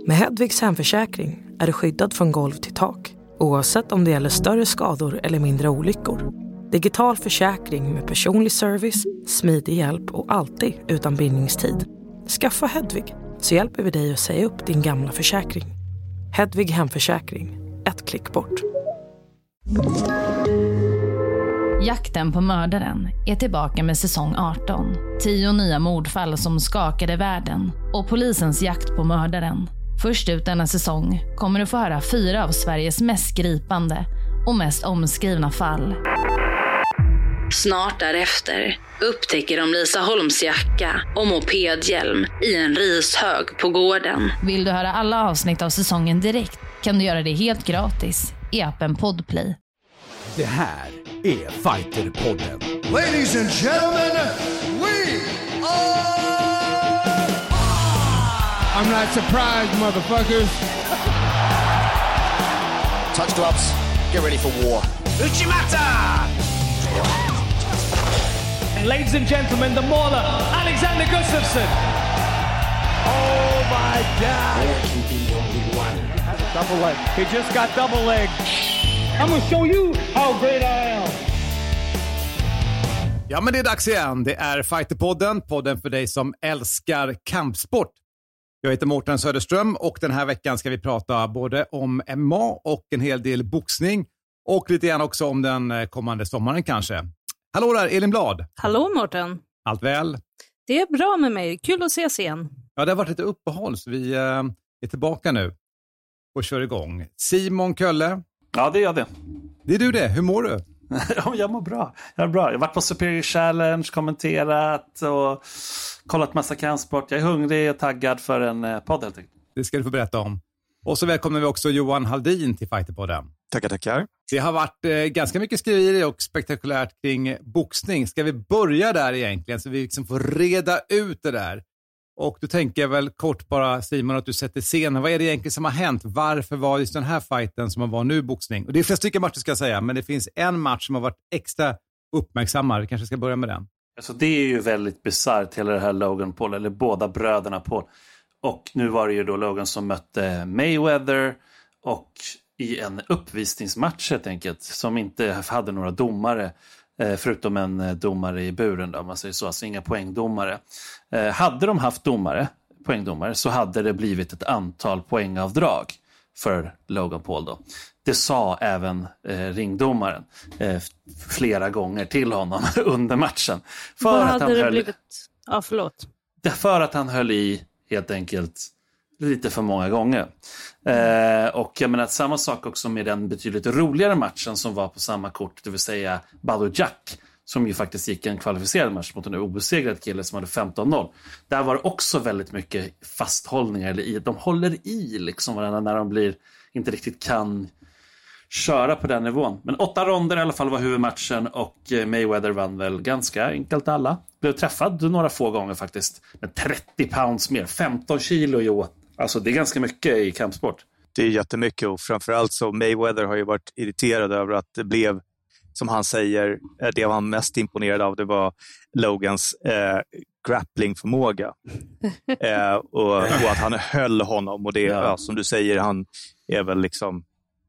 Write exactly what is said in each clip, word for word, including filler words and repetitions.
Med Hedvigs hemförsäkring är du skyddad från golv till tak, oavsett om det gäller större skador eller mindre olyckor. Digital försäkring med personlig service, smidig hjälp och alltid utan bindningstid. Skaffa Hedvig så hjälper vi dig att säga upp din gamla försäkring. Hedvig hemförsäkring, ett klick bort. Jakten på mördaren är tillbaka med säsong arton. Tio nya mordfall som skakade världen och polisens jakt på mördaren. Först ut denna säsong kommer du få höra fyra av Sveriges mest gripande och mest omskrivna fall. Snart därefter upptäcker de Lisa Holms jacka och mopedhjälm i en rishög på gården. Vill du höra alla avsnitt av säsongen direkt kan du göra det helt gratis i appen Podplay. Det här är Fighterpodden. Ladies and gentlemen, we are... I'm not surprised, motherfuckers. Touch gloves, get ready for war. Uchimata! And ladies and gentlemen, the mauler, Alexander Gustafsson. Oh my God! There can be only one. Double leg. He just got double leg. I'm gonna show you how great I am. Ja, men det är dags igen. Det är Fighterpodden, podden för dig som älskar kampsport. Jag heter Mårten Söderström och den här veckan ska vi prata både om M M A och en hel del boxning. Och lite grann också om den kommande sommaren kanske. Hallå där, Elin Blad. Hallå Mårten. Allt väl? Det är bra med mig. Kul att ses igen. Ja, det har varit lite uppehåll så vi äh, är tillbaka nu och kör igång. Simon Kölle. Ja, det är jag det. Det är du det. Hur mår du? Ja, jag mår bra. Jag är bra. Jag har varit på Superior Challenge, kommenterat och kollat massa kampsport. Jag är hungrig och taggad för en eh, podd helt enkelt. Det ska du få berätta om. Och så välkomnar vi också Johan Haldin till Fighterpodden. Tackar, tackar. Det har varit eh, ganska mycket skriverier och spektakulärt kring boxning. Ska vi börja där egentligen så vi liksom får reda ut det där? Och då tänker jag väl kort bara, Simon, att du sätter scenen. Vad är det egentligen som har hänt? Varför var just den här fighten som var nu boxning? Och det är flera stycken matcher ska jag säga, men det finns en match som har varit extra uppmärksammad. Vi kanske ska börja med den. Alltså det är ju väldigt bizarrt hela det här Logan Paul, eller båda bröderna Paul. Och nu var det ju då Logan som mötte Mayweather och i en uppvisningsmatch helt enkelt, som inte hade några domare. Förutom en domare i buren då, om man säger så, alltså inga poängdomare. Eh, hade de haft domare, poängdomare, så hade det blivit ett antal poängavdrag för Logan Paul då. Det sa även eh, ringdomaren eh, flera gånger till honom under matchen. För Vad att hade han det höll, blivit? Ja, förlåt. För att han höll i helt enkelt lite för många gånger. Eh, och jag menar samma sak också med den betydligt roligare matchen som var på samma kort, det vill säga Badou Jack, som ju faktiskt gick en kvalificerad match mot en obesegrad kille som hade femton noll. Där var det också väldigt mycket fasthållningar, eller i, de håller i liksom varandra när de blir, inte riktigt kan köra på den nivån. Men åtta ronder i alla fall var huvudmatchen och Mayweather vann väl ganska enkelt alla. Blev träffad några få gånger faktiskt. Men trettio pounds mer, femton kilo jo. Alltså det är ganska mycket i kampsport. Det är jättemycket och framförallt så Mayweather har ju varit irriterad över att det blev, som han säger, det var han mest imponerad av, det var Logans eh, grapplingförmåga. eh, och, och att han höll honom och det, ja. Ja, som du säger, han är väl liksom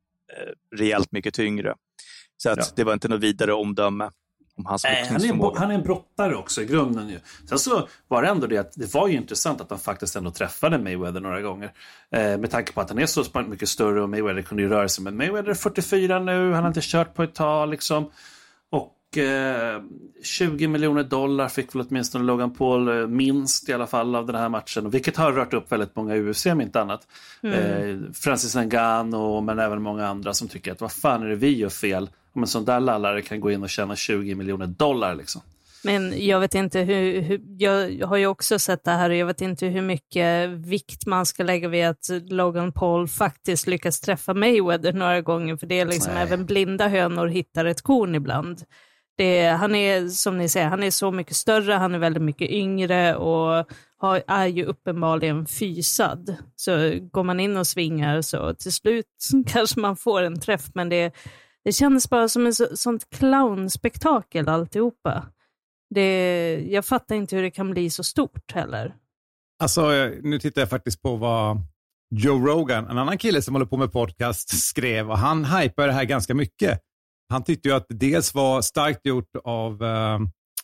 eh, rejält mycket tyngre. Så att ja. Det var inte något vidare omdöme. Hans Nej, han, är en, han är en brottare också i grunden ju. Sen så var det ändå det att det var ju intressant att han faktiskt ändå träffade Mayweather några gånger. Eh, med tanke på att han är så mycket större och Mayweather kunde ju röra sig. Men Mayweather är fyrtiofyra nu, han har inte kört på ett tag liksom. Och eh, tjugo miljoner dollar fick väl åtminstone Logan Paul eh, minst i alla fall av den här matchen. Vilket har rört upp väldigt många i U F C om inte annat. Mm. Eh, Francis Ngannou men även många andra som tycker att vad fan är det vi gör fel? Om en sån där lallare kan gå in och tjäna tjugo miljoner dollar liksom. Men jag vet inte hur, hur jag har ju också sett det här och jag vet inte hur mycket vikt man ska lägga vid att Logan Paul faktiskt lyckas träffa Mayweather några gånger, för det är liksom Nej. Även blinda hönor hittar ett korn ibland. Det är, han är, som ni säger, han är så mycket större, han är väldigt mycket yngre och har, är ju uppenbarligen fysad. Så går man in och svingar så till slut kanske man får en träff, men det, det kändes bara som ett sånt clownspektakel alltihopa. Det, jag fattar inte hur det kan bli så stort heller. Alltså, nu tittar jag faktiskt på vad Joe Rogan, en annan kille som håller på med podcast, skrev, och han hypade det här ganska mycket. Han tyckte ju att det dels var starkt gjort av uh,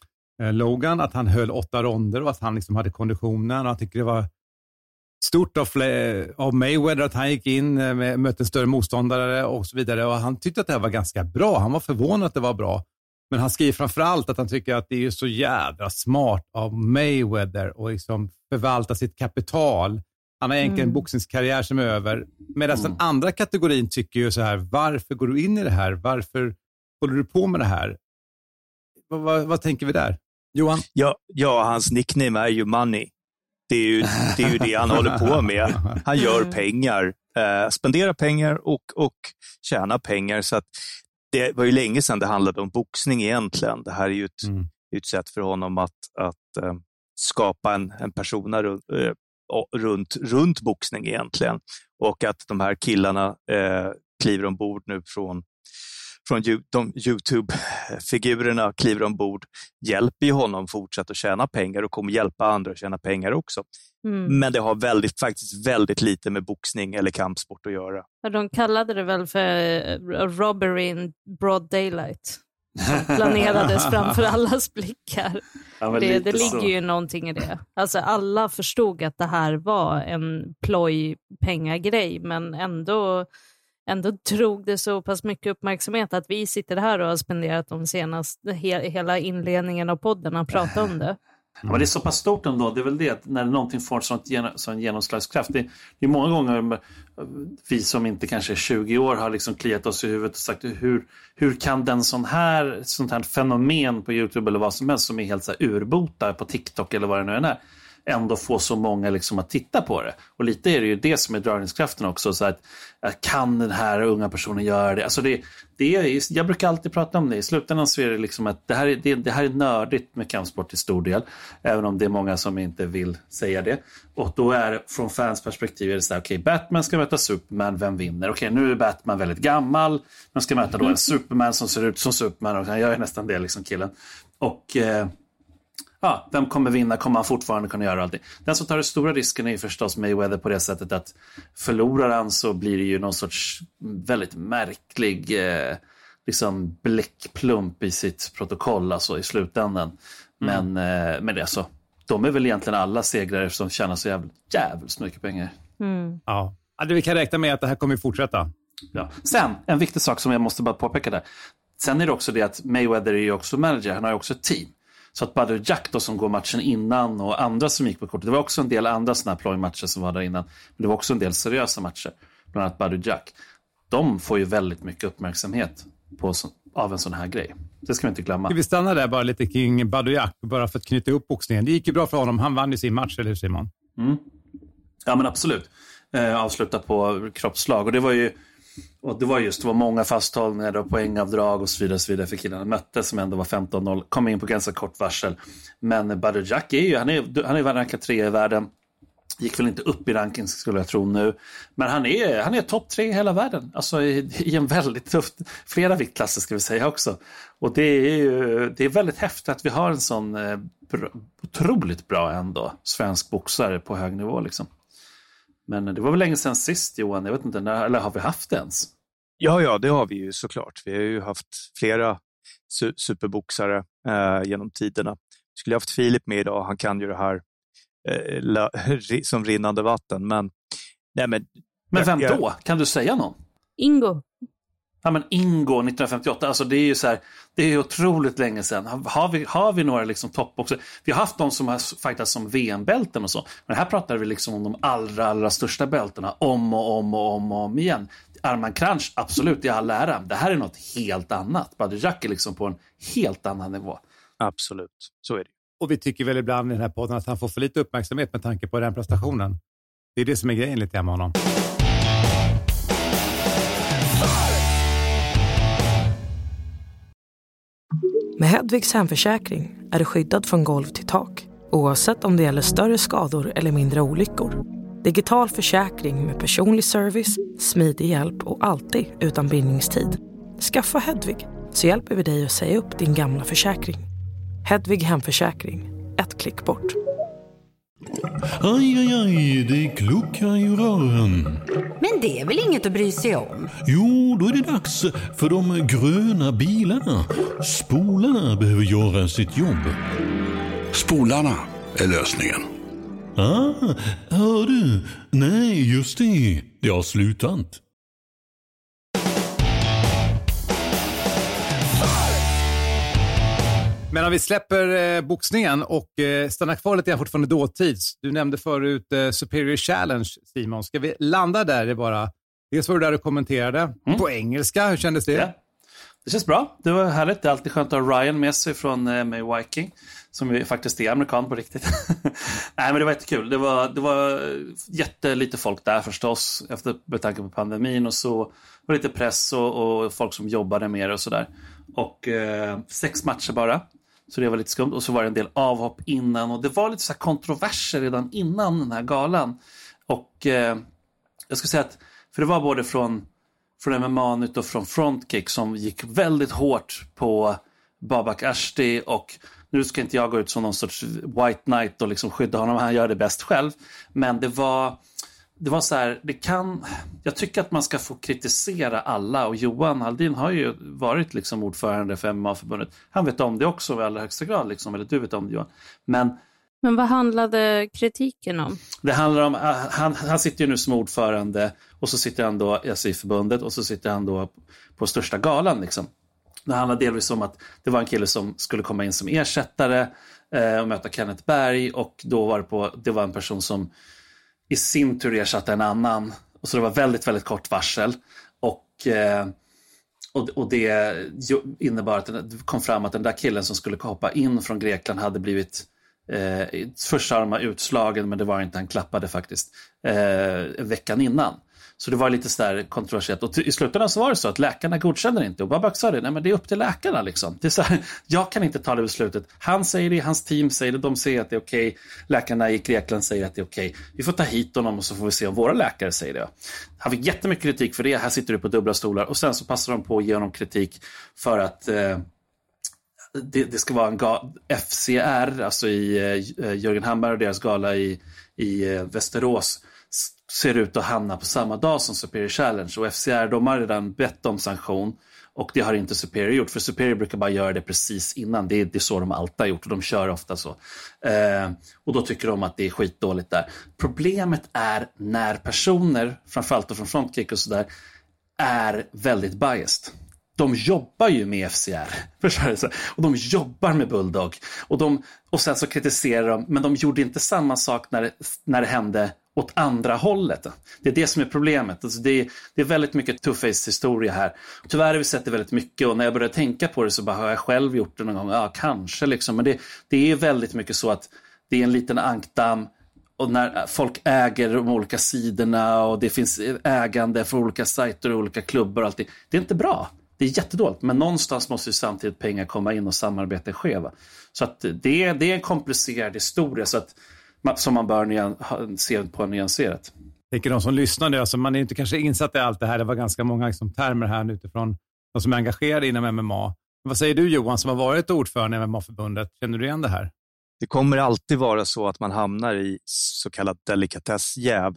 Logan, att han höll åtta ronder och att han liksom hade konditionen, och han tyckte det var stort av, fler, av Mayweather att han gick in, med, mötte en större motståndare och så vidare, och han tyckte att det här var ganska bra. Han var förvånad att det var bra. Men han skriver framförallt att han tycker att det är så jädra smart av Mayweather och liksom förvalta sitt kapital. Han har egentligen mm. en boxningskarriär som är över. Medan mm. den andra kategorin tycker ju så här, varför går du in i det här? Varför håller du på med det här? Vad, vad, vad tänker vi där? Johan? Ja, ja, hans nickname är ju Money. Det är ju det, är ju det han håller på med. Han gör pengar, eh, spenderar pengar och, och tjänar pengar. Så att det var ju länge sedan det handlade om boxning egentligen. Det här är ju ett, mm. ett sätt för honom att, att äh, skapa en, en persona runt, äh, runt, runt boxning egentligen. Och att de här killarna äh, kliver ombord nu från, från de YouTube-figurerna kliver ombord, hjälper ju honom fortsätta att tjäna pengar och kommer hjälpa andra att tjäna pengar också. Mm. Men det har väldigt, faktiskt väldigt lite med boxning eller kampsport att göra. Ja, de kallade det väl för robbery in broad daylight. Som planerades framför allas blickar. Ja, det det ligger ju någonting i det. Alltså alla förstod att det här var en ploj pengagrej, men ändå, ändå drog det så pass mycket uppmärksamhet att vi sitter här och har spenderat de senaste, he, hela inledningen av podden och pratat om det. Ja, men det är så pass stort ändå, det är väl det, när någonting får sånt gen, sån genomslagskraft. Det, det är många gånger vi som inte kanske är tjugo år har liksom kliat oss i huvudet och sagt hur, hur kan den sån här, sånt här fenomen på YouTube eller vad som helst som är helt så här urbota på TikTok eller vad det nu är, ändå få så många liksom att titta på det. Och lite är det ju det som är dragningskraften också, så att, att kan den här unga personen göra det? Alltså det, det är, jag brukar alltid prata om det. I slutändan så är det liksom att det här är, det, det här är nördigt med kampsport i stor del, även om det är många som inte vill säga det. Och då är det, från fans perspektiv är det så här, okej, okay, Batman ska möta Superman, vem vinner? Okej, okay, nu är Batman väldigt gammal, man ska möta då en Superman som ser ut som Superman, och han gör nästan det liksom, killen. Och eh, ja, vem kommer vinna? Kommer han fortfarande kunna göra allting? Den som tar den stora risken är ju förstås Mayweather på det sättet att förlorar han så blir det ju någon sorts väldigt märklig eh, liksom bläckplump i sitt protokoll alltså i slutändan. Men, mm. eh, men det är så. De är väl egentligen alla segrare som tjänar så jävligt, jävligt mycket pengar. Mm. Ja, vi kan räkna med att det här kommer fortsätta. Ja. Sen, en viktig sak som jag måste bara påpeka där. Sen är det också det att Mayweather är ju också manager, han har ju också ett team. Så att Badr Jack då som går matchen innan och andra som gick på kortet, det var också en del andra sådana här plojmatcher som var där innan, men det var också en del seriösa matcher, bland annat Badr Jack. De får ju väldigt mycket uppmärksamhet på, av en sån här grej. Det ska vi inte glömma. Ska vi stanna där bara lite kring Badr Jack, bara för att knyta upp boxningen. Det gick ju bra för honom, han vann ju sin match, eller hur Simon? Mm. Ja men absolut. Eh, avsluta på kroppsslag, och det var ju Och det var just, det var många fasthållningar och poängavdrag och så vidare, så vidare för killarna mötte som ändå var femton noll, kom in på ganska kort varsel. Men Badr Jack är ju, han är, han är rankad tre i världen, gick väl inte upp i ranking skulle jag tro nu, men han är, han är topp tre i hela världen, alltså i, i en väldigt tufft, flera viktklasser ska vi säga också. Och det är ju, det är väldigt häftigt att vi har en sån eh, bra, otroligt bra ändå svensk boxare på hög nivå liksom. Men det var väl länge sedan sist, Johan, jag vet inte, när, eller har vi haft det ens? Ja, ja, det har vi ju såklart. Vi har ju haft flera su- superboxare eh, genom tiderna. Vi skulle ha haft Filip med idag, han kan ju det här eh, la, som rinnande vatten. Men, nej, men, men vem jag, då? Kan du säga någon? Ingo. Ja, men Ingo nittonhundrafemtioåtta, alltså det är ju så här, det är ju otroligt länge sedan. Har vi, har vi några liksom toppboxare? Vi har haft de som har fightats som V M-bälten och så. Men här pratar vi liksom om de allra, allra största bältena om och om och om och om igen. Arman Kranch, absolut i all ära. Det här är något helt annat. Badr Jack är liksom på en helt annan nivå. Absolut, så är det. Och vi tycker väl ibland i den här podden att han får för lite uppmärksamhet med tanke på den prestationen. Det är det som är grejen lite med honom. Med Hedvigs hemförsäkring är du skyddad från golv till tak, oavsett om det gäller större skador eller mindre olyckor. Digital försäkring med personlig service, smidig hjälp och alltid utan bindningstid. Skaffa Hedvig så hjälper vi dig att säga upp din gamla försäkring. Hedvig hemförsäkring, ett klick bort. Aj, aj, aj, det kluckar i rören. Men det är väl inget att bry sig om? Jo, då är det dags för de gröna bilarna. Spolarna behöver göra sitt jobb. Spolarna är lösningen. Ah, hör du? Nej, just det. Det har slutat. Men om vi släpper eh, boxningen och eh, stannar kvar lite grann fortfarande dåtids. Du nämnde förut eh, Superior Challenge, Simon. Ska vi landa där i bara... Dels var du där och kommenterade mm. på engelska. Hur kändes det? Ja. Det känns bra. Det var härligt. Det är alltid skönt att ha Ryan med sig från eh, May Viking. Som ju faktiskt är amerikan på riktigt. Nej, men det var jättekul. Det var, det var jättelite folk där förstås. Efter med tanke på pandemin och så. Och lite press och, och folk som jobbade med det och sådär. Och eh, sex matcher bara. Så det var lite skumt. Och så var det en del avhopp innan. Och det var lite så här kontroverser redan innan den här galan. Och eh, jag ska säga att... För det var både från, från M M A och från Frontkick som gick väldigt hårt på Babak Ashti. Och nu ska inte jag gå ut som någon sorts white knight och liksom skydda honom. Han gör det bäst själv. Men det var... Det var så här, det kan... Jag tycker att man ska få kritisera alla. Och Johan Haldin har ju varit liksom ordförande för M M A-förbundet. Han vet om det också i allra högsta grad. Liksom, eller du vet om det, Johan. Men... Men vad handlade kritiken om? Det handlar om... Han, han sitter ju nu som ordförande. Och så sitter han då alltså, i förbundet. Och så sitter han då på största galan liksom. Det handlar delvis om att det var en kille som skulle komma in som ersättare. Eh, och möta Kenneth Berg. Och då var det på... Det var en person som... i sin tur ersatte en annan. Och så det var väldigt, väldigt kort varsel. Och, eh, och, och det innebar att det kom fram att den där killen som skulle hoppa in från Grekland hade blivit eh, första arma utslagen, men det var inte, han klappade faktiskt eh, veckan innan. Så det var lite sådär kontroversiellt. Och i slutändan så var det så att läkarna godkänner inte. Och Babak sa det, nej men det är upp till läkarna liksom. Det är så här, jag kan inte ta det beslutet. Han säger det, hans team säger det, de säger att det är okej. Okay. Läkarna i Grekland säger att det är okej. Okay. Vi får ta hit honom och så får vi se om våra läkare säger det. Han fick jättemycket kritik för det. Här sitter du på dubbla stolar. Och sen så passar de på att ge honom kritik för att eh, det, det ska vara en ga- F C R, alltså i eh, Jörgen Hammar och deras gala i, i eh, Västerås, ser ut att hamna på samma dag som Superior Challenge. Och F C R, de har redan bett om sanktion. Och det har inte Superior gjort. För Superior brukar bara göra det precis innan. Det är, det är så de alltid har gjort. Och de kör ofta så. Eh, och då tycker de att det är skitdåligt där. Problemet är när personer, framförallt från Frontkick och sådär, är väldigt biased. De jobbar ju med F C R. Och de jobbar med Bulldog. Och, de, och sen så kritiserar de. Men de gjorde inte samma sak när det, när det hände åt andra hållet. Det är det som är problemet. Alltså det, är, det är väldigt mycket two-face-historia här. Tyvärr har vi sett det väldigt mycket. Och när jag började tänka på det så bara har jag själv gjort det någon gång. Ja, kanske liksom. Men det, det är väldigt mycket så att det är en liten ankdamm. Och när folk äger de olika sidorna. Och det finns ägande för olika sajter och olika klubbar och allting. Det är inte bra. Det är jättedåligt, men någonstans måste ju samtidigt pengar komma in och samarbete ske. Va? Så att det, är, det är en komplicerad historia så att, som man bör nyan, se på nyanserat. Jag tänker de som lyssnar nu, alltså man är inte kanske insatt i allt det här. Det var ganska många liksom, termer här utifrån de som är engagerade inom M M A. Men vad säger du Johan som har varit ordförande i M M A-förbundet? Känner du igen det här? Det kommer alltid vara så att man hamnar i så kallad delikatessjäv.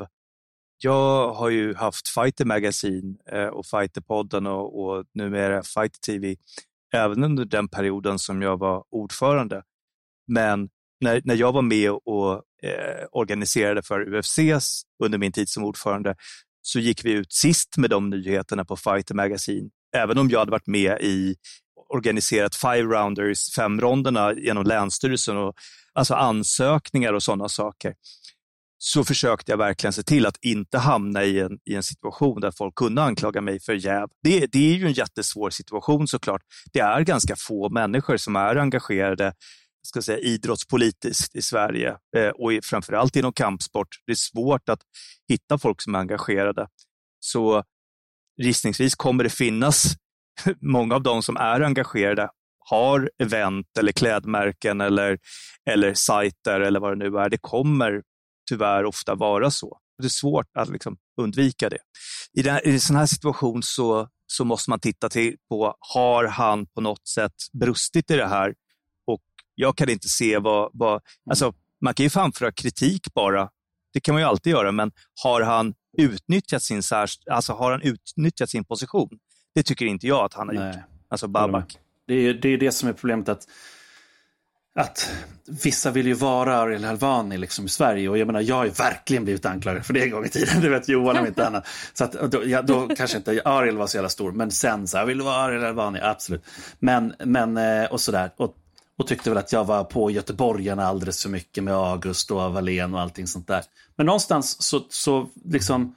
Jag har ju haft Fighter Magazine och Fighterpodden och, och numera Fighter T V även under den perioden som jag var ordförande. Men när, när jag var med och eh, organiserade för U F C's under min tid som ordförande så gick vi ut sist med de nyheterna på Fighter Magazine. Även om jag hade varit med i organiserat five rounders, fem ronderna genom Länsstyrelsen och alltså ansökningar och sådana saker. Så försökte jag verkligen se till att inte hamna i en, i en situation där folk kunde anklaga mig för jäv. Det, det är ju en jättesvår situation såklart. Det är ganska få människor som är engagerade ska säga, idrottspolitiskt i Sverige eh, och i, framförallt inom kampsport. Det är svårt att hitta folk som är engagerade. Så gissningsvis kommer det finnas många av de som är engagerade har event eller klädmärken eller, eller sajter eller vad det nu är. Det kommer tyvärr ofta vara så. Det är svårt att liksom undvika det. I, den, i en sån här situation så, så måste man titta till på, har han på något sätt brustit i det här? Och jag kan inte se vad... vad alltså, man kan ju framföra kritik bara. Det kan man ju alltid göra, men har han utnyttjat sin, alltså har han utnyttjat sin position? Det tycker inte jag att han har Nej. gjort. Alltså Babak. Det är det, är det som är problemet, att att vissa vill ju vara Ariel Helwani liksom i Sverige, och jag menar, jag har ju verkligen blivit anklagad för det en gång i tiden, det vet Johan om inte annat. Så att då, ja, då kanske inte Ariel var så jävla stor, men sen så här, vill du vara Ariel Helwani? Absolut. Men, men och sådär, och, och tyckte väl att jag var på göteborgarna alldeles för mycket med August och Wallén och allting sånt där. Men någonstans så, så liksom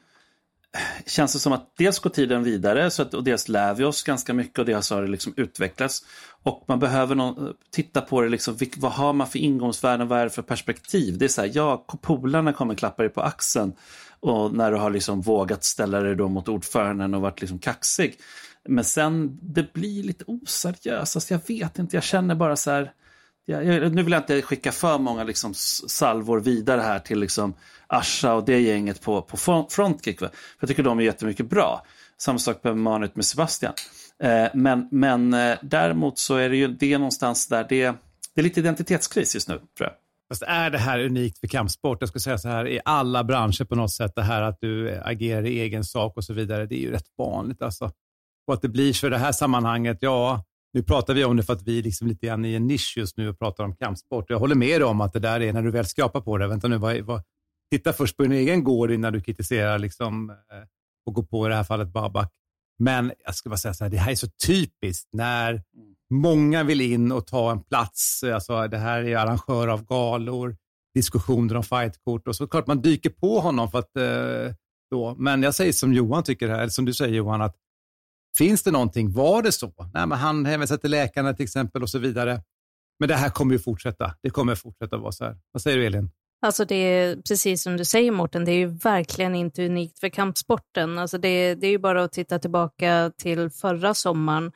känns det som att dels går tiden vidare, så att, och dels lär vi oss ganska mycket, och dels har det liksom utvecklats, och man behöver någon, titta på det liksom, vilk, vad har man för ingångsvärden, vad är det för perspektiv? Det är så här, ja, polarna kommer klappa dig på axeln, och när du har liksom vågat ställa dig då mot ordföranden och varit liksom kaxig, men sen det blir lite oseriöst, alltså jag vet inte, jag känner bara så här, jag, jag, nu vill jag inte skicka för många liksom salvor vidare här till liksom Asha och det gänget på, på Frontkick, för jag tycker de är jättemycket bra. Samma sak med Manut med Sebastian. Eh, men men eh, däremot så är det ju det någonstans där det, det är lite identitetskris just nu, tror jag. Fast är det här unikt för kampsport? Jag skulle säga så här, i alla branscher på något sätt, det här att du agerar i egen sak och så vidare, det är ju rätt vanligt alltså. Och att det blir för det här sammanhanget, ja, nu pratar vi om det för att vi liksom lite grann i en nisch just nu och pratar om kampsport. Jag håller med om att det där är när du väl skrapar på det. Vänta nu, vad, vad, titta först på din egen gård innan du kritiserar liksom, eh, och går på i det här fallet Babak. Men jag ska bara säga så här, det här är så typiskt när många vill in och ta en plats. Alltså det här är arrangör av galor, diskussioner om fightkort, och så klart man dyker på honom för att eh, då. Men jag säger som Johan tycker här, eller som du säger Johan, att finns det någonting, var det så? Nej, men han hänvisar till läkarna till exempel och så vidare. Men det här kommer ju fortsätta. Det kommer fortsätta vara så här. Vad säger du, Elin? Alltså det är precis som du säger, Mårten, det är ju verkligen inte unikt för kampsporten. Alltså det, det är ju bara att titta tillbaka till förra sommaren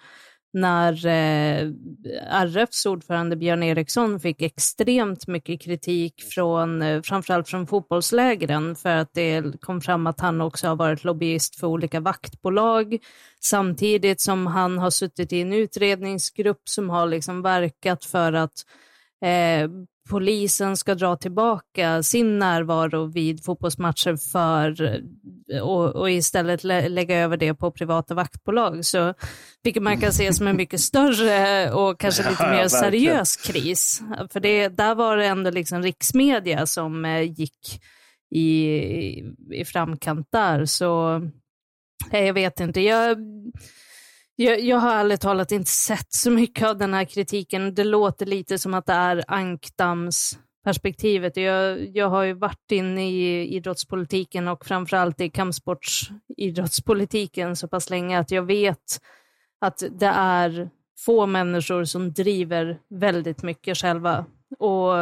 när eh, R F:s ordförande Björn Eriksson fick extremt mycket kritik från eh, framförallt från fotbollslägren, för att det kom fram att han också har varit lobbyist för olika vaktbolag, samtidigt som han har suttit i en utredningsgrupp som har liksom verkat för att eh, polisen ska dra tillbaka sin närvaro vid fotbollsmatcher för, och, och istället lä- lägga över det på privata vaktbolag. Så, vilket man kan se som en mycket större och kanske lite mer seriös kris. För det, där var det ändå liksom riksmedia som eh, gick i, i framkant där. Så eh, jag vet inte, jag... Jag, jag har ärligt talat inte sett så mycket av den här kritiken. Det låter lite som att det är ankdammsperspektivet. Jag, jag har ju varit inne i idrottspolitiken och framförallt i kampsportsidrottspolitiken så pass länge att jag vet att det är få människor som driver väldigt mycket själva. Och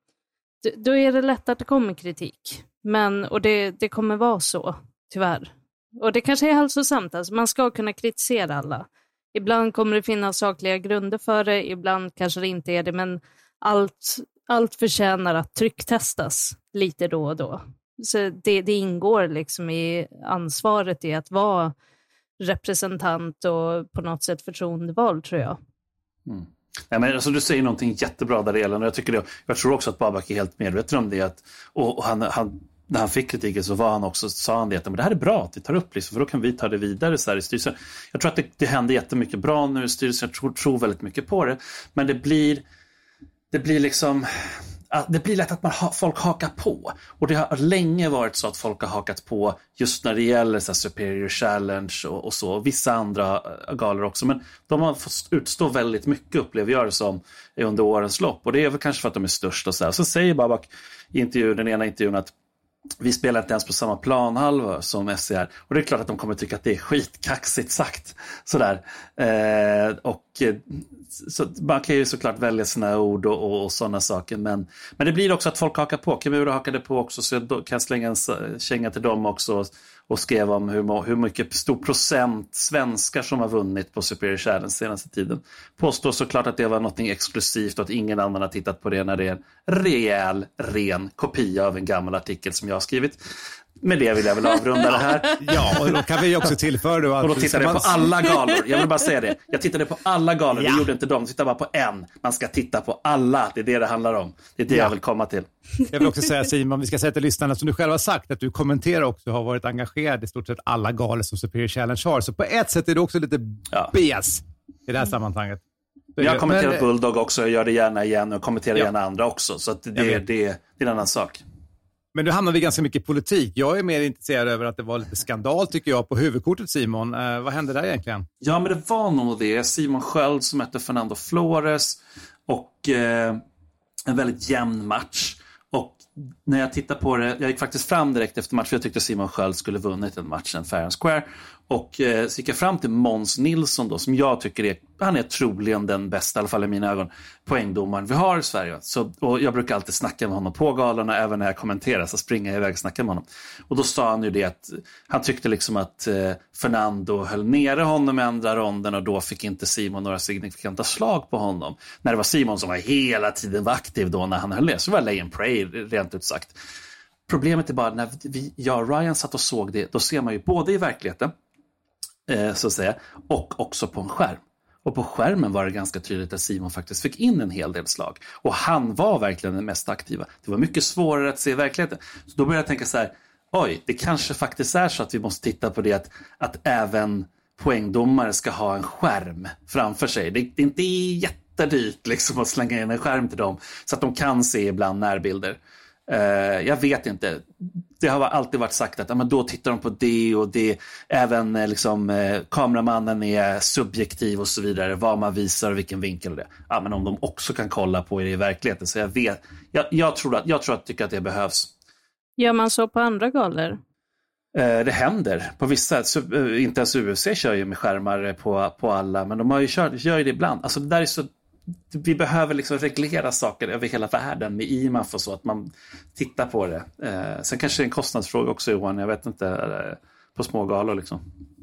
då är det lätt att det kommer kritik. Men, och det, det kommer vara så, tyvärr. Och det kanske är hälsosamt, alltså man ska kunna kritisera alla. Ibland kommer det finnas sakliga grunder för det, ibland kanske det inte är det, men allt, allt förtjänar att trycktestas lite då och då. Så det, det ingår liksom i ansvaret i att vara representant och på något sätt förtroendevald, tror jag. Mm. Ja, men alltså, du säger någonting jättebra där, Ellen, och jag, tycker det, jag tror också att Babak är helt medveten om det, att, och, och han... han när han fick kritiken så var han också, sa han det, men det här är bra att vi tar upp, liksom, för då kan vi ta det vidare så här i styrelsen. Jag tror att det, det händer jättemycket bra nu i styrelsen, jag tror, tror väldigt mycket på det, men det blir det blir liksom det blir lätt att man ha, folk hakar på, och det har länge varit så att folk har hakat på just när det gäller så här Superior Challenge och, och så, och vissa andra galor också, men de har fått utstå väldigt mycket, upplever jag det som, under årens lopp, och det är väl kanske för att de är störst och så här. Så säger Babak i intervjun, den ena intervjun, att vi spelar inte ens på samma planhalva som S C R. Och det är klart att de kommer tycka att det är skitkaxigt sagt. Sådär. Eh, och så, man kan ju såklart välja sina ord och, och, och sådana saker. Men, men det blir också att folk hakar på. Kimura hakade på också, så jag kan slänga en känga till dem också. Och skrev om hur, hur mycket stor procent svenskar som har vunnit på Superior Challenge senaste tiden. Påstår såklart att det var något exklusivt och att ingen annan har tittat på det, när det är en rejäl, ren kopia av en gammal artikel som jag har skrivit. med det vill jag väl avrunda det här. Ja, och då kan vi också tillföra då att... Och då tittade jag på alla galor. Jag vill bara säga det. Jag tittade på alla galor. Ja. Vi gjorde inte dem. Vi tittade bara på en. Man ska titta på alla. Det är det det handlar om. Det är det ja. jag vill komma till. Jag vill också säga, Simon, vi ska säga till lyssnarna som du själv har sagt att du kommenterar också har varit engagerad i stort sett alla galor som Superior Challenge har. Så på ett sätt är det också lite ja. bes i det här sammanhanget. Jag har kommenterat men, Bulldog också. Jag gör det gärna igen och kommenterar ja. gärna andra också. Så att det, det, det är en annan sak. Men nu hamnar vi ganska mycket i politik. Jag är mer intresserad över att det var lite skandal tycker jag på huvudkortet, Simon. Eh, vad hände där egentligen? Ja, men det var nog det. Simon Sköld som mötte Fernando Flores och eh, en väldigt jämn match. Och när jag tittar på det, jag gick faktiskt fram direkt efter matchen för jag tyckte Simon Sköld skulle vunnit den matchen fair and square. Och eh, så gick jag fram till Måns Nilsson då, som jag tycker är, han är troligen den bästa, i alla fall i mina ögon, poängdomaren vi har i Sverige. Så, och jag brukar alltid snacka med honom på galorna, även när jag kommenterar så springer jag iväg och snackar med honom. Och då sa han ju det att han tyckte liksom att eh, Fernando höll nere honom i andra ronden och då fick inte Simon några signifikanta slag på honom. När det var Simon som var hela tiden var aktiv då när han höll ner, så var lay and pray rent ut sagt. Problemet är bara när vi, jag och Ryan satt och såg det, då ser man ju både i verkligheten eh, så att säga, och också på en skärm. Och på skärmen var det ganska tydligt att Simon faktiskt fick in en hel del slag. Och han var verkligen den mest aktiva. Det var mycket svårare att se i verkligheten. Så då började jag tänka så här, oj, det kanske faktiskt är så att vi måste titta på det att, att även poängdomare ska ha en skärm framför sig. Det, det är inte jättedyrt liksom att slänga in en skärm till dem så att de kan se ibland närbilder. Uh, jag vet inte. Det har alltid varit sagt att ja, men då tittar de på det och det. Även eh, liksom, eh, kameramannen är subjektiv och så vidare. Vad man visar och vilken vinkel och det. Ja, men om de också kan kolla på det i verkligheten. Så jag vet. Jag, jag tror att jag tror att tycker att det behövs. Gör man så på andra galor? Uh, det händer på vissa. Så, uh, inte ens U F C kör ju med skärmar på, på alla. Men de har ju kört, gör ju det ibland. Alltså det där är så. Vi behöver liksom reglera saker över hela världen med I M A F och så, att man tittar på det. Eh, sen kanske det är en kostnadsfråga också, Johan, jag vet inte, eh, på små galor liksom.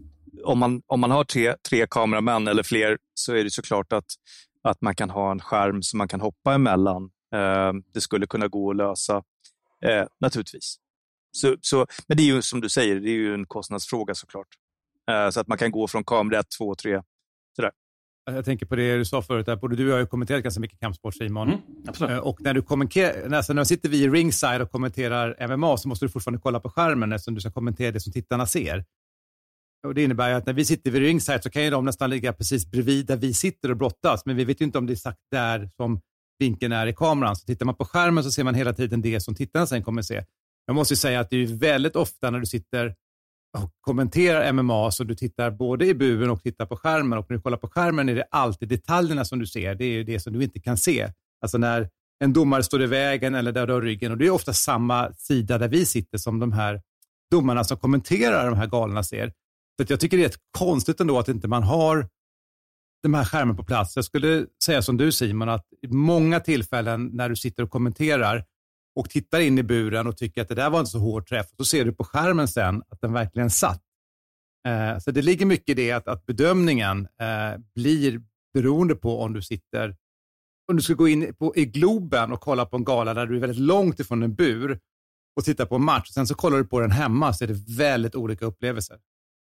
Om man, om man har tre, tre kameramän eller fler så är det såklart att, att man kan ha en skärm som man kan hoppa emellan. Eh, det skulle kunna gå att lösa, eh, naturligtvis. Så, så, men det är ju som du säger, det är ju en kostnadsfråga såklart. Eh, så att man kan gå från kamera ett, två, tre, sådär. Jag tänker på det du sa förut, där både du och jag har ju kommenterat ganska mycket kampsport, Simon. Mm, absolut. Och när du kommenterar, alltså när sitter vi i ringside och kommenterar M M A så måste du fortfarande kolla på skärmen eftersom du ska kommentera det som tittarna ser. Och det innebär ju att när vi sitter vid ringside så kan ju de nästan ligga precis bredvid där vi sitter och brottas. Men vi vet ju inte om det är exakt där som vinkeln är i kameran. Så tittar man på skärmen så ser man hela tiden det som tittarna sen kommer se. Jag måste ju säga att det är väldigt ofta när du sitter och kommenterar M M A så du tittar både i buren och tittar på skärmen, och när du kollar på skärmen är det alltid detaljerna som du ser, det är det som du inte kan se. Alltså när en domare står i vägen eller där du har ryggen, och det är ofta samma sida där vi sitter som de här domarna som kommenterar de här galorna ser. Så att jag tycker det är ett konstigt ändå att inte man har de här skärmen på plats. Jag skulle säga som du, Simon, att i många tillfällen när du sitter och kommenterar och tittar in i buren och tycker att det där var inte så hård träff, så ser du på skärmen sen att den verkligen satt. Eh, så det ligger mycket i det att, att bedömningen eh, blir beroende på om du sitter, om du ska gå in på, i Globen och kolla på en gala där du är väldigt långt ifrån en bur och tittar på en match. Sen så kollar du på den hemma, så är det väldigt olika upplevelser.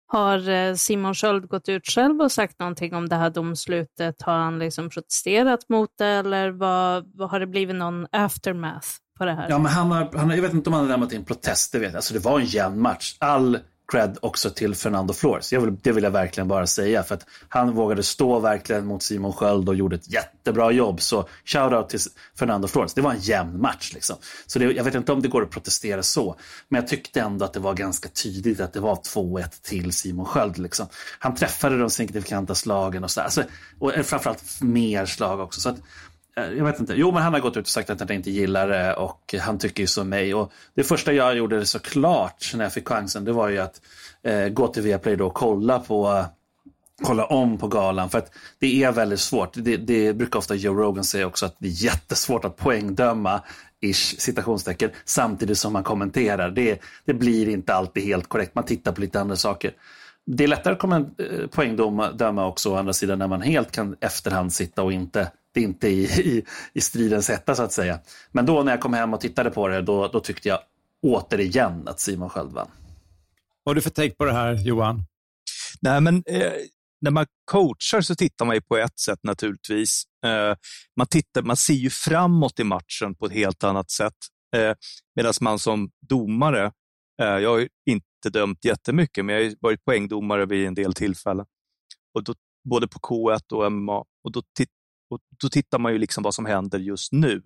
Har Simon Sköld gått ut själv och sagt någonting om det här domslutet? Har han liksom protesterat mot det, eller vad, vad har det blivit någon aftermath på det här? Ja, men han har, han, jag vet inte om han har lämnat in protest, det vet jag. Alltså det var en jämn match. All cred också till Fernando Flores. Jag vill, det vill jag verkligen bara säga, för att han vågade stå verkligen mot Simon Sköld och gjorde ett jättebra jobb. Så shoutout till Fernando Flores. Det var en jämn match liksom. Så det, jag vet inte om det går att protestera så, men jag tyckte ändå att det var ganska tydligt att det var två ett till Simon Sköld liksom. Han träffade de signifikanta slagen och så, alltså, och framförallt mer slag också, så att jag vet inte. Jo, men han har gått ut och sagt att han inte gillar det, och han tycker ju som mig. Och det första jag gjorde såklart när jag fick chansen, det var ju att eh, gå till Viaplay då och kolla på kolla om på galan, för att det är väldigt svårt. Det, det brukar ofta Joe Rogan säga också, att det är jättesvårt att poängdöma ish, citationstecken, samtidigt som man kommenterar. Det, det blir inte alltid helt korrekt. Man tittar på lite andra saker. Det är lättare att komment- poängdöma också å andra sidan när man helt kan efterhand sitta och inte det är inte i, i, i stridens hetta så att säga. Men då när jag kom hem och tittade på det, då, då tyckte jag återigen att Simon Sköld vann. Vad har du för take på det här, Johan? Nej, men eh, när man coachar så tittar man ju på ett sätt naturligtvis. Eh, man, tittar, man ser ju framåt i matchen på ett helt annat sätt. Eh, Medan man som domare, eh, jag har ju inte dömt jättemycket, men jag har ju varit poängdomare vid en del tillfällen. Och då, både på K ett och M M A. Och då, tit, och då tittar man ju liksom vad som händer just nu.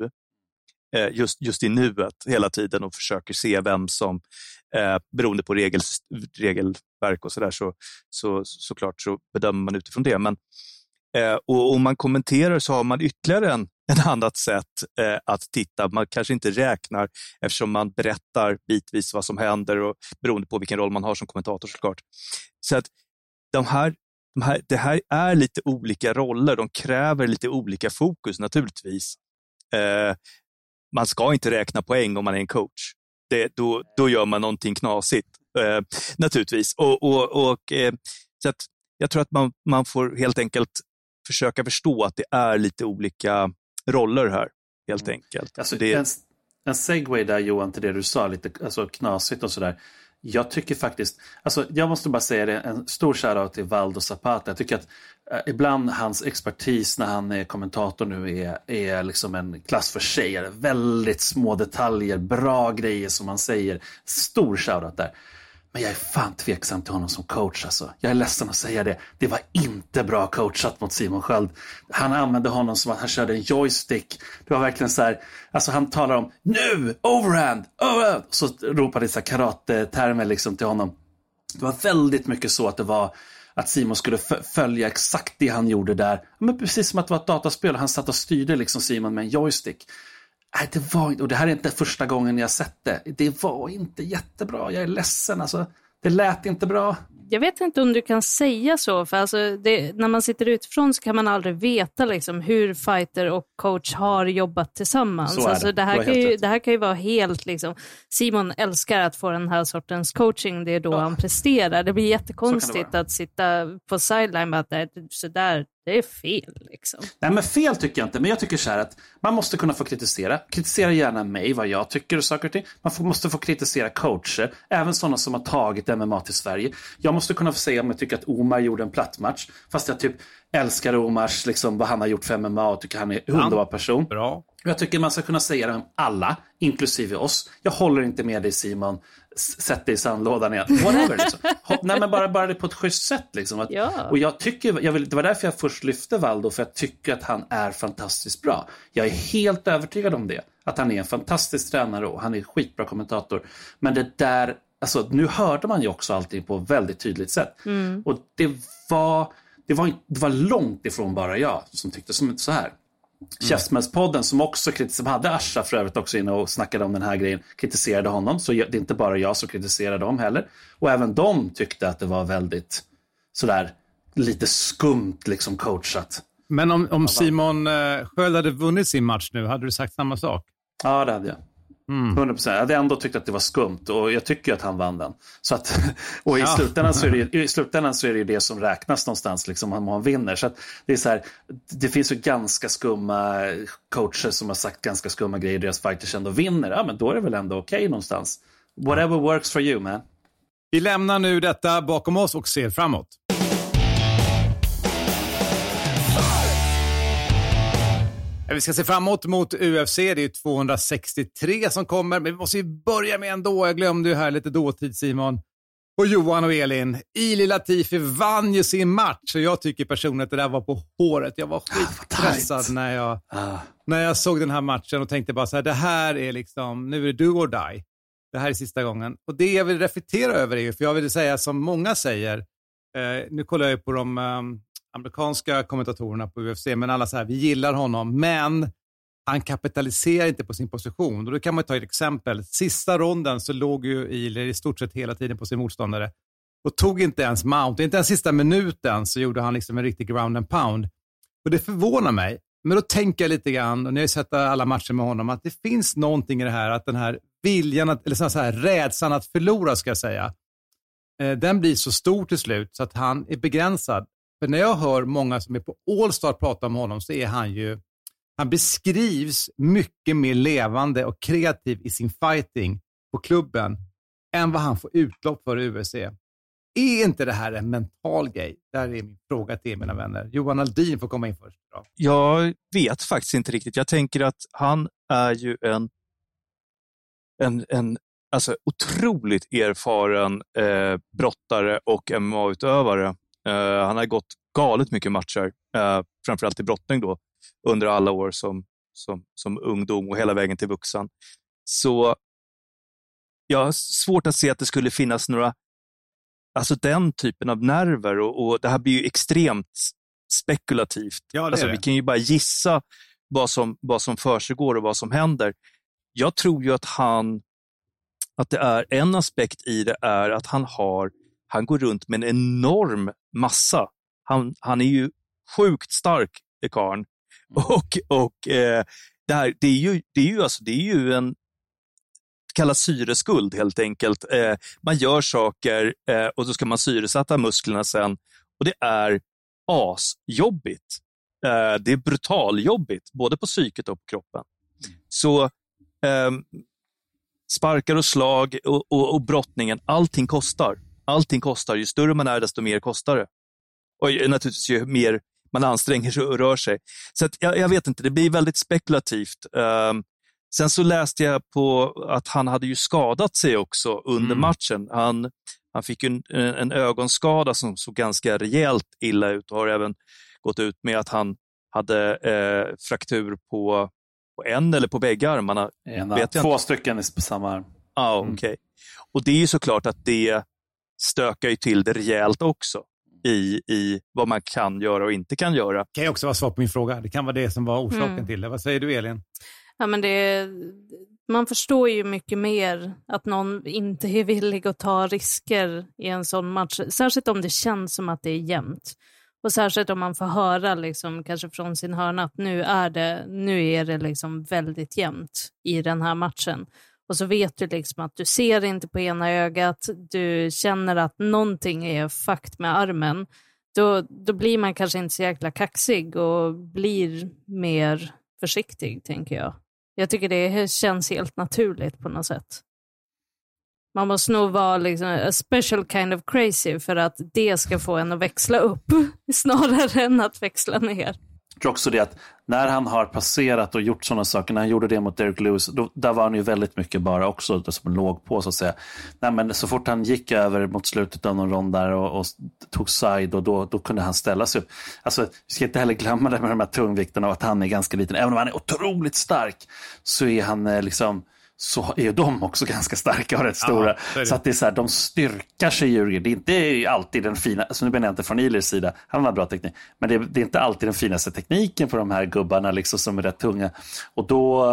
Eh, just, just i nuet hela tiden och försöker se vem som, eh, beroende på regel, regelverk och sådär, så, så, såklart så bedömer man utifrån det. Men eh, och om man kommenterar så har man ytterligare en, en annat sätt eh, att titta. Man kanske inte räknar eftersom man berättar bitvis vad som händer och beroende på vilken roll man har som kommentator såklart. Så att de här, de här, det här är lite olika roller. De kräver lite olika fokus naturligtvis. Eh, man ska inte räkna poäng om man är en coach. Det, då, då gör man någonting knasigt eh, naturligtvis. Och, och, och, eh, så att jag tror att man, man får helt enkelt försöka förstå att det är lite olika roller här, helt enkelt. Alltså, det... en, en segway där, Johan, till det du sa, lite alltså, knasigt och sådär. Jag tycker faktiskt, alltså jag måste bara säga det, en stor shoutout till Valdo Zapata. Jag tycker att eh, ibland hans expertis när han är kommentator nu är, är liksom en klass för sig. Väldigt små detaljer, bra grejer som han säger. Stor shoutout där. Men jag är fan tveksam till honom som coach alltså. Jag är ledsen att säga det. Det var inte bra coachat mot Simon Sköld. Han använde honom som att han körde en joystick. Det var verkligen så här, alltså han talar om nu, overhand, overhand. Så ropade det karate-termer liksom till honom. Det var väldigt mycket så att det var att Simon skulle f- följa exakt det han gjorde där. Men precis som att det var ett dataspel. Han satt och styrde liksom Simon med en joystick. Nej, det var inte, och det här är inte första gången jag sett det. Det var inte jättebra. Jag är ledsen alltså. Det lät inte bra. Jag vet inte om du kan säga så, för alltså det, när man sitter utifrån så kan man aldrig veta liksom hur fighter och coach har jobbat tillsammans. Så är alltså, det. det, här Det kan ju, rätt. det här kan ju vara helt liksom, Simon älskar att få den här sortens coaching, det är då ja. han presterar. Det blir jättekonstigt det att sitta på sideline med att det är så där, det är fel liksom. Nej, men fel tycker jag inte, men jag tycker så här att man måste kunna få kritisera. Kritisera gärna mig, vad jag tycker och saker och ting. Man får, måste få kritisera coacher, även sådana som har tagit M M A till Sverige. Jag måste kunna få säga om jag tycker att Omar gjorde en plattmatch, fast jag typ älskar Omars, liksom, vad han har gjort för M M A och tycker han är en underbar person. Bra. Jag tycker man ska kunna säga det om alla, inklusive oss. Jag håller inte med dig, Simon. Sätt dig i sandlådan igen. Whatever, liksom. Nej, men bara, bara det på ett schysst sätt. Liksom. Att, ja. Och jag tycker, jag vill, det var därför jag först lyfte Valdo, för jag tycker att han är fantastiskt bra. Jag är helt övertygad om det. Att han är en fantastisk tränare och han är en skitbra kommentator. Men det där, alltså nu hörde man ju också allting på ett väldigt tydligt sätt. Mm. Och det var, det, var, det var långt ifrån bara jag som tyckte som så här. Mm. Käftsmällspodden som också som hade Asha för övrigt också inne och snackade om den här grejen, kritiserade honom, så det är inte bara jag som kritiserade dem heller, och även de tyckte att det var väldigt sådär lite skumt liksom coachat. Men om, om Simon uh, Sköld hade vunnit sin match nu, hade du sagt samma sak? Ja, det hade jag. Mm. hundra procent. Jag hade ändå tyckt att det var skumt, och jag tycker att han vann den. Så att, och i, ja. slutändan så är det, i slutändan så är det ju det som räknas någonstans, liksom, om han vinner. Så att det är så här, det finns ju ganska skumma coacher som har sagt ganska skumma grejer, deras fighters ändå vinner. Ja, men då är det väl ändå okej okay någonstans. Whatever works for you, man. Vi lämnar nu detta bakom oss och ser framåt. Vi ska se framåt mot U F C. Det är tvåhundrasextiotre som kommer. Men vi måste ju börja med ändå. Jag glömde ju här lite dåtid, Simon. Och Johan och Elin. Ili Latifi vann ju sin match. Och jag tycker personligen att det där var på håret. Jag var skitpressad när jag, ah. när jag såg den här matchen. Och tänkte bara så här, det här är liksom, nu är det do or die. Det här är sista gången. Och det jag vill reflektera över är ju, för jag vill säga som många säger. Eh, nu kollar jag på de... Um, amerikanska kommentatorerna på U F C, men alla så här, vi gillar honom, men han kapitaliserar inte på sin position. Och då kan man ta ett exempel. Sista ronden så låg ju Ili i stort sett hela tiden på sin motståndare och tog inte ens mount. Inte ens sista minuten så gjorde han liksom en riktig ground and pound. Och det förvånar mig. Men då tänker jag lite grann, och när jag har sett alla matcher med honom, att det finns någonting i det här, att den här viljan, att, eller så här rädslan att förlora, ska jag säga, eh, den blir så stor till slut så att han är begränsad. För när jag hör många som är på All-Star prata om honom, så är han ju, han beskrivs mycket mer levande och kreativ i sin fighting på klubben än vad han får utlopp för i U F C. Är inte det här en mental grej? Där är min fråga till mina vänner. Johan Aldin får komma in först. Bra. Jag vet faktiskt inte riktigt. Jag tänker att han är ju en, en, en alltså otroligt erfaren eh, brottare och M M A-utövare. Eh, han har gått galet mycket matcher, eh, framförallt i brottning då, under alla år som, som, som ungdom och hela vägen till vuxen. Så jag har svårt att se att det skulle finnas några, alltså den typen av nerver och, och det här blir ju extremt spekulativt. Ja, alltså, vi kan ju bara gissa vad som, vad som försiggår och vad som händer. Jag tror ju att han, att det är en aspekt i det är att han har, han går runt med en enorm massa. Han, han är ju sjukt stark, karln. Och, och eh, det här, det är ju, det är ju, alltså, det är ju en kallas syreskuld helt enkelt. Eh, man gör saker eh, och då ska man syresätta musklerna sen. Och det är asjobbigt. Eh, det är brutaljobbigt, både på psyket och på kroppen. Så eh, sparkar och slag och, och, och brottningen, allting kostar. Allting kostar. Ju större man är, desto mer kostar det. Och naturligtvis ju mer man anstränger sig och rör sig. Så att, jag, jag vet inte, det blir väldigt spekulativt. Eh, Sen så läste jag på att han hade ju skadat sig också under mm. matchen. Han, han fick en, en ögonskada som såg ganska rejält illa ut och har även gått ut med att han hade eh, fraktur på, på en eller på bägge armarna. Ena, vet jag två inte. Stycken på samma arm. Ja, ah, okej. Okay. Och det är ju såklart att det stökar ju till det rejält också i, i vad man kan göra och inte kan göra. Det kan ju också vara svar på min fråga. Det kan vara det som var orsaken mm. till det. Vad säger du, Elin? Ja, men det, man förstår ju mycket mer att någon inte är villig att ta risker i en sån match. Särskilt om det känns som att det är jämnt. Och särskilt om man får höra liksom, kanske från sin hörna att nu är det, nu är det liksom väldigt jämnt i den här matchen. Och så vet du liksom att du ser inte på ena ögat. Du känner att någonting är fakt med armen. Då, då blir man kanske inte så jäkla kaxig och blir mer försiktig, tänker jag. Jag tycker det känns helt naturligt på något sätt. Man måste nog vara liksom a special kind of crazy för att det ska få en att växla upp snarare än att växla ner. Jag tror också det att när han har passerat och gjort sådana saker, när han gjorde det mot Derek Lewis, då, där var han ju väldigt mycket bara också som låg på så att säga. Nej, men så fort han gick över mot slutet av någon rond där och, och tog side och då, då kunde han ställa sig upp. Alltså, vi ska inte heller glömma det med de här tungvikterna och att han är ganska liten. Även om han är otroligt stark så är han liksom, så är de också ganska starka och rätt stora. Ja, så att det är så här, de styrkar sig djur. Det är inte alltid den fina, alltså nu menar jag inte från Ilers sida, han har bra teknik, men det är, det är inte alltid den finaste tekniken för de här gubbarna liksom, som är rätt tunga. Och då,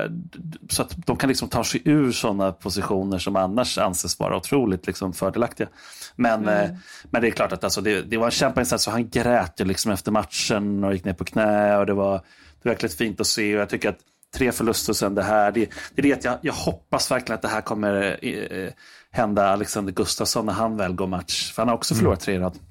så att de kan liksom ta sig ur sådana positioner som annars anses vara otroligt liksom fördelaktiga. Men, mm. men det är klart att alltså, det, det var en kämpainsats, så han grät ju liksom efter matchen och gick ner på knä och det var, det var verkligen fint att se, och jag tycker att tre förluster sen det här. Det, det är det att jag, jag hoppas verkligen att det här kommer eh, hända Alexander Gustafsson när han väl går match. För han har också förlorat tre rad.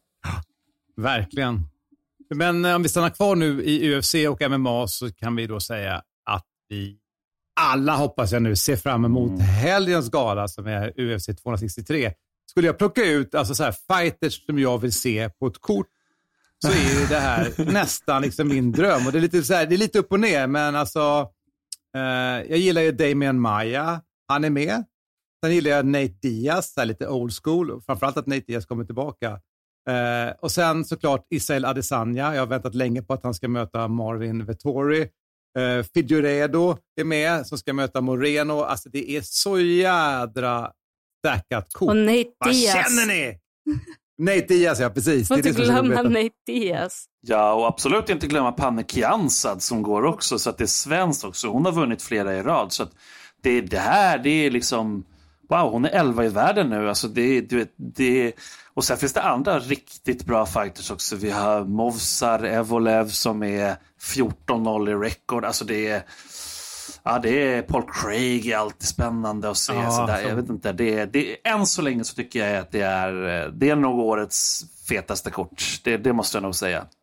Verkligen. Men om vi stannar kvar nu i U F C och M M A så kan vi då säga att vi alla, hoppas jag nu, ser fram emot mm. helgens gala som är U F C tvåhundrasextiotre. Skulle jag plocka ut alltså så här fighters som jag vill se på ett kort, så är det här nästan liksom min dröm. Och det är lite så här, det är lite upp och ner, men alltså eh, jag gillar ju Damian Maia, han är med. Sen gillar jag Nate Diaz, så här lite old school, framförallt att Nate Diaz kommer tillbaka. Eh, och sen såklart Israel Adesanya, jag har väntat länge på att han ska möta Marvin Vettori. Eh, Figueiredo är med, som ska möta Moreno. Alltså det är så jädra stackat kort. Och Nate Vad Diaz. känner ni? Nate Diaz, ja precis. Får inte glömma Nate Diaz. Ja, och absolut inte glömma Panne Kiansad som går också, så att det är svenskt också. Hon har vunnit flera i rad, så att det, det här, det är liksom, wow, hon är elva i världen nu. Alltså det, du vet, det, och sen finns det andra riktigt bra fighters också. Vi har Movsar Evolev som är fjorton noll i record. Alltså det är, ja, det är Paul Craig, är alltid spännande att se. Ja, så där. Jag vet inte, det, det, än så länge så tycker jag att det är, det är nog årets fetaste kort. Det, det måste jag nog säga.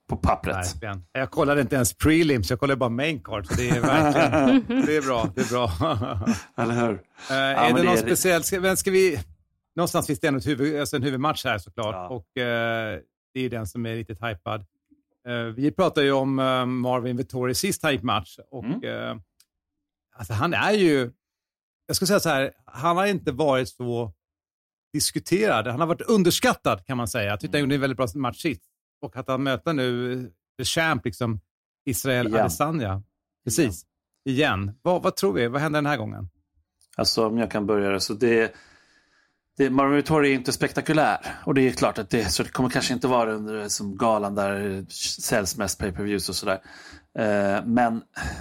på pappret. Verkligen. Jag kollade inte ens prelims, jag kollade bara main card. Så det är verkligen, det är bra, det är bra. Eller hur? Uh, är ja, det någon det speciell, ska, ska vi, någonstans finns det en, huvud, alltså en huvudmatch här såklart. Ja. Och uh, det är den som är riktigt hypad. Uh, vi pratar ju om uh, Marvin Vettori sist hype-match. Och mm. uh, alltså han är ju, jag ska säga så här, han har inte varit så diskuterad. Han har varit underskattad kan man säga. Jag tyckte mm. han gjorde en väldigt bra match sist. Och att han möter nu the champ, liksom Israel Igen. Adesanya. Precis. Igen. Igen. Vad, vad tror vi? Vad händer den här gången? Alltså om jag kan börja så det, det Marvin Vettori är inte spektakulär. Och det är klart att det, så det kommer kanske inte vara under som galan där säljs mest pay-per-views och sådär. Uh, men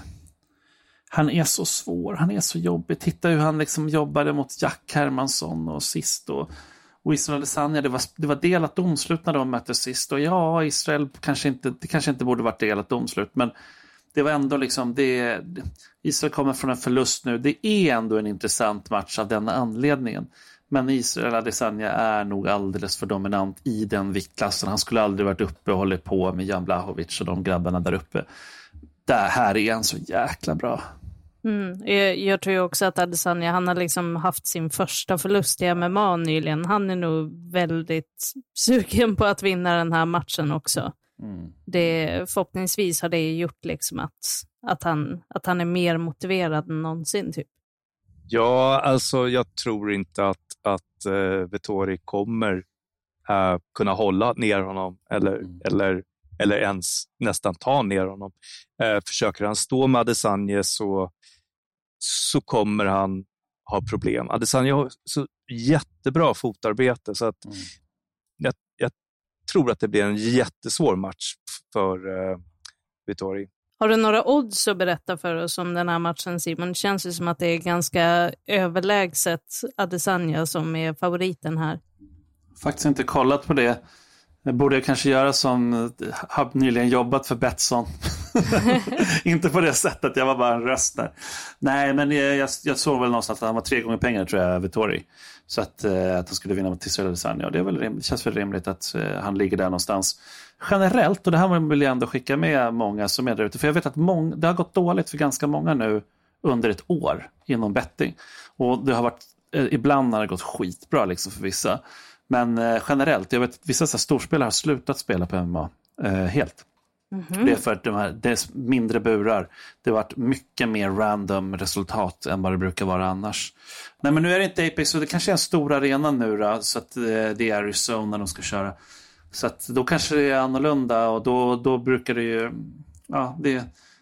han är så svår. Han är så jobbig. Titta hur han liksom jobbade mot Jack Hermansson och sist och Och Israel Adesanya, det var, det var delat domslut när de möttes sist. Och ja, Israel kanske inte, det kanske inte borde varit delat domslut. Men det var ändå liksom, det, Israel kommer från en förlust nu. Det är ändå en intressant match av denna anledningen. Men Israel Adesanya är nog alldeles för dominant i den viktklassen. Han skulle aldrig varit uppe och hållit på med Jan Blachowicz och de grabbarna där uppe. Det här är en så jäkla bra. Mm. Jag, jag tror ju också att Adesanya, han har liksom haft sin första förlust i M M A nyligen. Han är nog väldigt sugen på att vinna den här matchen också. Mm. Det, förhoppningsvis har det gjort liksom att, att, han, att han är mer motiverad än någonsin typ. Ja, alltså jag tror inte att, att uh, Vettori kommer uh, kunna hålla ner honom eller, mm. eller, eller ens nästan ta ner honom. Uh, försöker han stå med Adesanya så så kommer han ha problem. Adesanya har så jättebra fotarbete så att mm. jag, jag tror att det blir en jättesvår match för uh, Vettori. Har du några odds att berätta för oss om den här matchen, Simon? Det känns ju som att det är ganska överlägset Adesanya som är favoriten här. Faktiskt inte kollat på det. Det borde jag kanske göra som har nyligen jobbat för Betsson. Inte på det sättet, jag var bara en röst där. Nej, men jag, jag, jag såg väl någonstans att han var tre gånger pengar tror jag, Vettori. Så att, eh, att han skulle vinna mot Israel Adesanya. Och det är väl rim, känns väl rimligt att eh, han ligger där någonstans. Generellt, och det här vill jag ändå skicka med många som är där ute. För jag vet att många, det har gått dåligt för ganska många nu under ett år inom betting. Och det har varit, eh, ibland har det gått skitbra liksom för vissa. Men eh, generellt, jag vet att vissa så här, storspelare har slutat spela på M M A eh, helt. Mm-hmm. Det är för att de här, det är mindre burar. Det har varit mycket mer random resultat än vad det brukar vara annars. Nej, men nu är det inte Apex, så det kanske är en stor arena nu då, så att eh, det är Arizona de ska köra. Så att då kanske det är annorlunda och då, då brukar det ju, ja, det,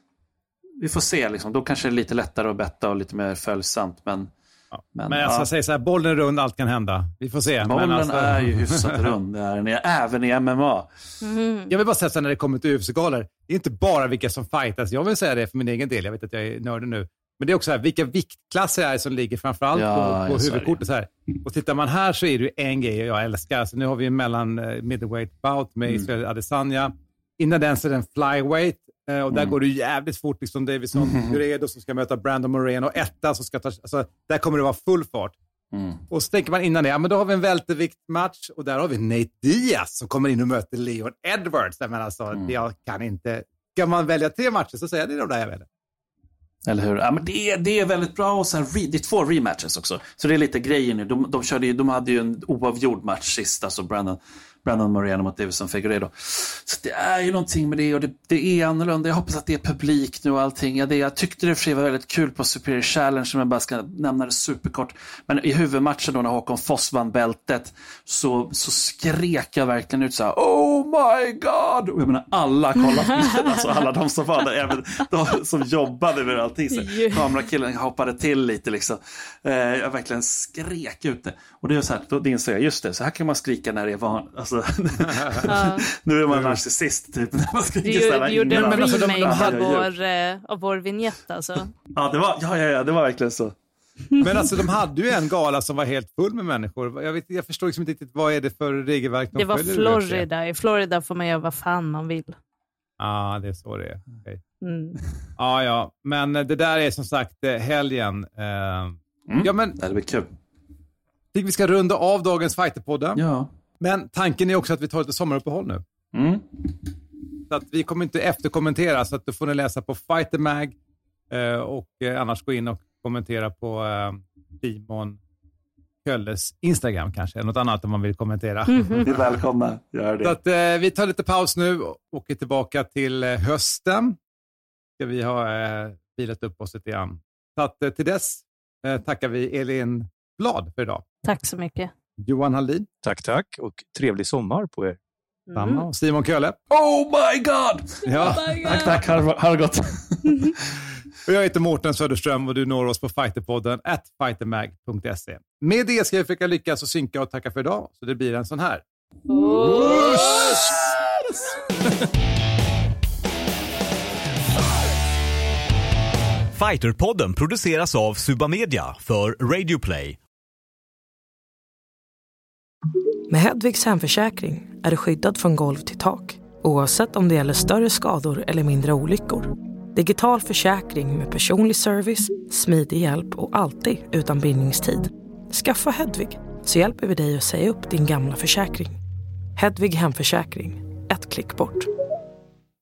vi får se liksom. Då kanske det är lite lättare att betta och lite mer följsamt, men Ja. Men, men jag ska ja. säga så här, bollen är rund, allt kan hända. Vi får se. Bollen men alltså... är ju hyfsat rund, det är den, även i M M A. Mm. Jag vill bara säga så här, när det kommer till U F C-galor, det är inte bara vilka som fightas. Jag vill säga det för min egen del, jag vet att jag är nördig nu. Men det är också här, vilka viktklasser är som ligger framförallt ja, på, på huvudkortet. Så här. Och tittar man här så är det ju en grej jag älskar. Så nu har vi mellan uh, middleweight bout med Israel mm. Adesanya. Innan den så är den flyweight. Uh, och där mm. går det jävligt fort. Liksom Davison Guerrero mm. som ska möta Brandon Moreno. Och etta som ska ta... Alltså, där kommer det vara full fart. Mm. Och så tänker man innan det, ja men då har vi en välterviktmatch. Och där har vi Nate Diaz som kommer in och möter Leon Edwards. Men alltså, mm. jag kan inte... Kan man välja tre matcher så säger jag det är de där jag väljer. Eller hur? Ja, men det, är, det är väldigt bra. Och så här, det är två rematches också. Så det är lite grejer nu. De, de, körde ju, de hade ju en oavgjord match sist. Alltså Brandon, Brandon Moreno mot Davison Figueiredo. Så det är ju någonting med det. Och det, det är annorlunda. Jag hoppas att det är publik nu och allting. Ja, det, jag tyckte det för sig var väldigt kul på Superior Challenge. Som jag bara ska nämna det superkort. Men i huvudmatchen då när Håkon Foss vann bältet. Så, så skrek jag verkligen ut så här: oh my god! Och jag menar alla kollade. Alltså alla de som var där. Även de som jobbade med allting. Så kamerakillen hoppade till lite liksom. Eh, jag verkligen skrek ut det. Och det är så här, då insåg jag, just det, så här kan man skrika när det är van. Alltså, ja. Nu är man narcissist typ. När man skriker du, sådär du gjorde en alltså, remake de, av, vår, eh, av vår vignett alltså. Ja, det var, ja, ja, ja, det var verkligen så. Men alltså de hade ju en gala som var helt full med människor. Jag, vet, jag förstår liksom inte riktigt vad är det för regelverk de det var följer. Florida. I Florida får man göra vad fan man vill. Ja, ah, det är så det är. Okay. Mm. Ah, ja, men det där är som sagt helgen. Uh, mm. Ja, men det blir kul. Vi ska runda av dagens fighterpodden. Ja. Men tanken är också att vi tar lite sommaruppehåll nu. Mm. Så att vi kommer inte efterkommentera, så att då får ni läsa på Fighter Mag eh, och eh, annars gå in och kommentera på eh, Simon Kölles Instagram kanske, något annat om man vill kommentera. Mm-hmm. Ni är välkomna, gör det. Så att, eh, vi tar lite paus nu och åker tillbaka till eh, hösten. Ska vi ha eh, bilat upp oss lite grann. Så att eh, till dess eh, tackar vi Elin Blad för idag. Tack så mycket. Johan Hallin. Tack, tack. Och trevlig sommar på er. Samma. Och Simon Kölle. Oh my god! Ja. Oh my god. Tack, tack. Har det gått. Och jag heter Mårten Söderström och du når oss på fighterpodden at fightermag punkt se. Med det ska jag försöka lyckas och synka och tacka för idag. Så det blir en sån här. Fighterpodden produceras av Suba Media för Radio Play. Med Hedvigs hemförsäkring är du skyddad från golv till tak, oavsett om det gäller större skador eller mindre olyckor. Digital försäkring med personlig service, smidig hjälp och alltid utan bindningstid. Skaffa Hedvig så hjälper vi dig att säga upp din gamla försäkring. Hedvig hemförsäkring, ett klick bort.